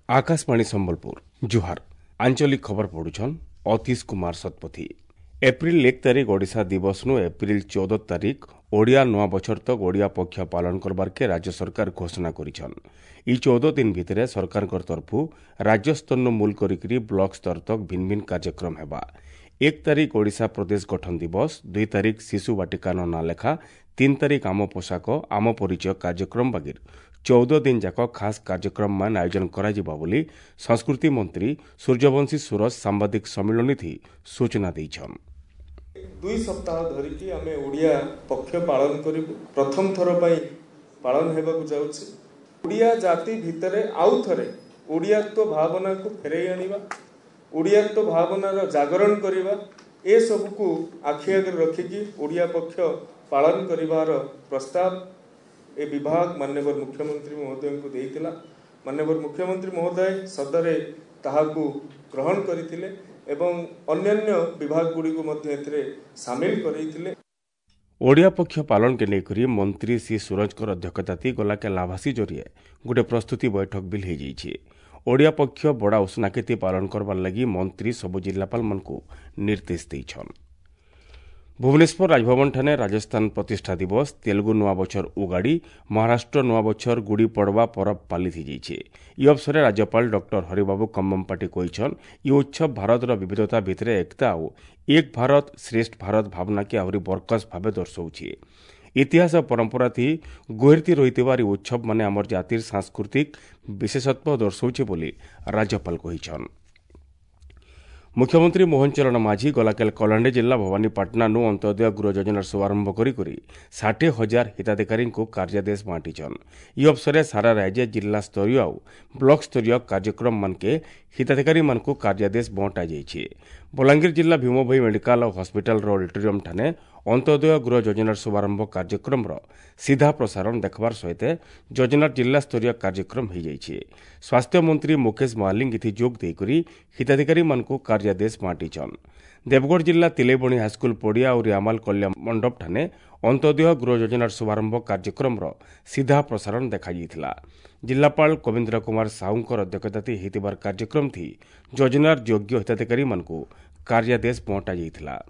आकाशवाणी संबलपुर जुहार आंचलिक खबर पढ़ुछन अतीश कुमार शतपथी। एप्रिल 1 तारिख ओडिशा दिवस नु एप्रिल 14 तारिख ओडिया नवा बछर तक ओडिया पक्ष पालन करबार के राज्य सरकार घोषणा करिछन। ई 14 दिन भितरे सरकार तरफु राज्य स्तर नु मूल करिकरी ब्लॉक स्तर तक भिन्न भिन्न कार्यक्रम हेबा। 1 तारिख ओडिशा प्रदेश गठन दिवस, 2 तारिख शिशु बाटिका ना लेखा, 3 तारिख आम पोशाक आम परिचय कार्यक्रम बागिर 14 दिन जाक खास कार्यक्रम मान आयोजन करा जिबा बोली संस्कृति मंत्री सूर्यवंशी सूरज सांबादिक सम्मेलन थी सूचना दैछन। 2 सप्ताह धरिकी आमे ओडिया पक्ष पालन करी प्रथम थर पई पालन हेबाकु जाउछि। ओडिया जाति भितरे आउ थरे ओडियात्व भावना को फेरै आनिबा, ओडियात्व भावनार जागरण करिबा, ए सबको आखि आगे रखिकी ओडिया पक्ष पालन करिवार प्रस्ताव ए विभाग माननीय मुख्यमंत्री महोदय को देइतिला। माननीय मुख्यमंत्री महोदय सदरे ताहाकू ग्रहण करिथिले एवं अन्यान्य विभाग गुडी को मध्य एथिरे शामिल करैथिले। ओडिया पक्ष पालन के नेकरी मंत्री सी सूरजकर अध्यक्षताती गला के लाभासी जरिए गोटे प्रस्तुति बैठक बिल हो जाइए। ओडिया पक्ष बड़ा उष्णाकेती पालन करबार लगी मंत्री सबु जिलापाल मानकू निर्देश देइछन। भुवनेश्वर राजभवन ठाने राजस्थान प्रतिष्ठा दिवस, तेलुगु नुआ बछर उगाड़ी, महाराष्ट्र नुआ बछर गुड़ी पड़वा परब पालित हो जाइए। इ अवसर राज्यपाल डॉक्टर हरिबाबू कम्मपाटी कहिछन इ उत्सव भारतर विविधता भितरे एकता और एक भारत श्रेष्ठ भारत भावना के आहरी बरकस भाव दर्शाऊे। इतिहास और परंपरा थी गोहरती रही उत्सव माने आमर जातिर सांस्कृतिक विशेषत्व दर्शाऊे बोली राज्यपाल कहिछन। मुख्यमंत्री मोहन चरण माझी गलाकाल कलाहांडी जिला भवानीपाटना नु अंत्योदय गृह योजनार शुभारंभ करी 60,000 हिताधिकारी को कार्यादेश बांटीछन। इ अवसर सारा राज्य जिला स्तरीय और ब्लॉक स्तरीय कार्यक्रम मानके हिताधिकारी मानकू कार्यादेश बंटा जाइए। बलांगीर जिला भीमभोई मेडिकल और हॉस्पिटल ऑडिटोरियम ठाने अंत्योदय गृह योजनार शुभारंभ कार्यक्रम सीधा प्रसारण देखबार सहित योजनार जिला स्तरीय कार्यक्रम हो जाइए। स्वास्थ्य मंत्री मुकेश महालिंग इथि जोग देकरी हिताधिकारी मानकू कार्यादेश बांटीछन। देवगढ़ जिला तिलेबणी हाईस्कल पड़िया और रियामाल कल्याण मंडप ठाने अंत्योदय गृह योजनार शुभारंभ कार्यक्रम सीधा प्रसारण देखा जाइथिला। जिलापाल कविंद्र कुमार साहूंकर अध्यक्षताती हेतिबार कार्यक्रम थी योजनार योग्य हिताधिकारी मानकू कार्यादेश बंटा जाइथिला।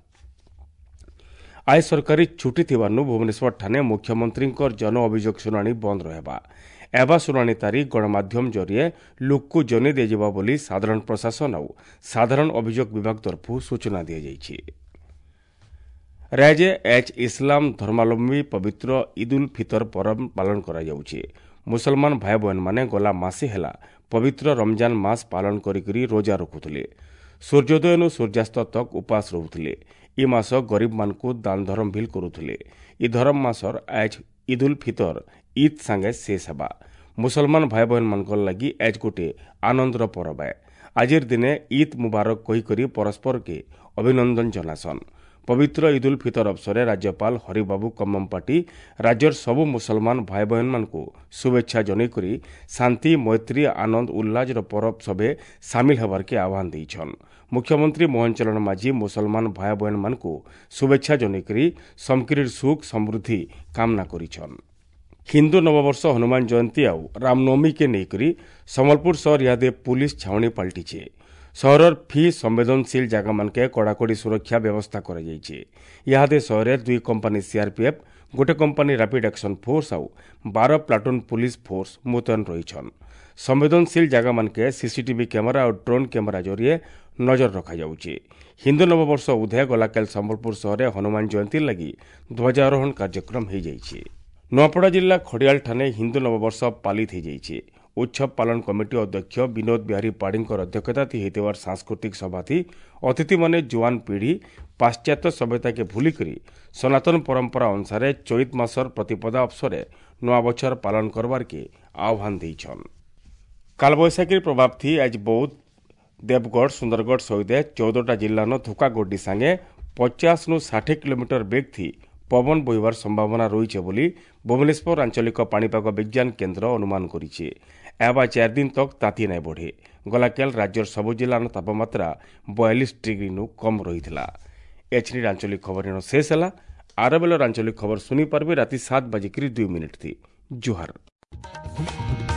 आय सरकारी छुट्टी थिबारनु भुवनेश्वर ठाने मुख्यमंत्री जन अभियोग शुनाणी बंद रहबा। एबा शुनाणी तारीख गणमाध्यम जरिए लोकू जनै दिया बोली साधारण प्रशासन और साधारण अभियोग विभाग तरफु सूचना दी जाइए। राज्य एच इस्लाम धर्मावलंबी पवित्र ईद उल फितर पर्व पालन करा जाउछे। मुसलमान भाई बहन माने गला मासे हेला पवित्र रमजान मास पालन करी रोजा रखुले। सूर्योदय नु सूर्यास्त तक उपास रहुले। इ मास गरीब मानकू दान धर्म भिल करुले। इ धर्म मासर आज ईद उल फितर ईद सांगे शेष हेबा। मुसलमान भाई बहन मानकर लगी आज गोटे आनंदर पर्व है। आजिर दिने ईद मुबारक कही परस्पर के अभिनंदन जनासन। पवित्र ईद उल फितर अवसर राज्यपाल हरिबाबू कम्मपाटी राज्यर सबु मुसलमान भाई बहन मानकू शुभेच्छा जनईकरी शांति मैत्री आनंद उल्लास पर्व सभे सामिल होबार के आह्वान देइछन। मुख्यमंत्री मोहन चरण माझी मुसलमान भाई बहन मानकू शुभेच्छा जनईकरी समकिरीर सुख समृद्धि कामना करिछन। हिंदू नववर्ष हनुमान जयंती और रामनवमी के नेकरी संबलपुर शहर इहादे पुलिस छावनी पलटिछे। सहरर फी संवेदनशील जगह मानके कड़ाकड़ी सुरक्षा व्यवस्था करा जाइछे। इहादे सहरे 2 कंपनी सीआरपीएफ, गोटे कंपनी रैपिड एक्शन फोर्स और 12 प्लाटून पुलिस फोर्स मुतयन रहीछन। संवेदनशील जगह मानके सीसीटीवी कैमेरा और ड्रोन कैमेरा जरिए नजर रखा जाउछे। हिंदू नववर्ष उदय गलाकाल संबलपुर शहर हनुमान जयंती लगी ध्वजारोहण कार्यक्रम हो जाइए। नुआपड़ा जिला खड़ियाल ठाने हिंदू नववर्ष पालित हो जाइए। उत्सव पालन कमिटी अध्यक्ष विनोद बिहारी पाड़ी अध्यक्षताती हेतिबार सांस्कृतिक सभा थी अतिथि माने जुआन पीढ़ी पाश्चात्य सभ्यता के भूलिकरी सनातन परंपरा अनुसार चैत मासर प्रतिपदा अवसर नुआ बछर पालन करबार के आह्वान देइछन। कालबैशाखी प्रभाव थी आज बौद्ध, देवगढ़, सुंदरगढ़ सहित 14टा जिला धोकागोडी सांगे 50 नु 60 किलोमीटर बेग थी पवन बहिबार संभावना रही बोली भुवनेश्वर आंचलिक पाणीपाग विज्ञान केन्द्र अनुमान करिछे। एबा 4 दिन तक ताती नहीं बढ़े। गलाकाल राज्यर सबु जिलार तापमात्रा 42 डिग्री नु कम रही। एचडी आंचलिक खबर शेष है। आर बेलर आंचलिक खबर सुनी पार्बे राति 7:02 थी। जुहार।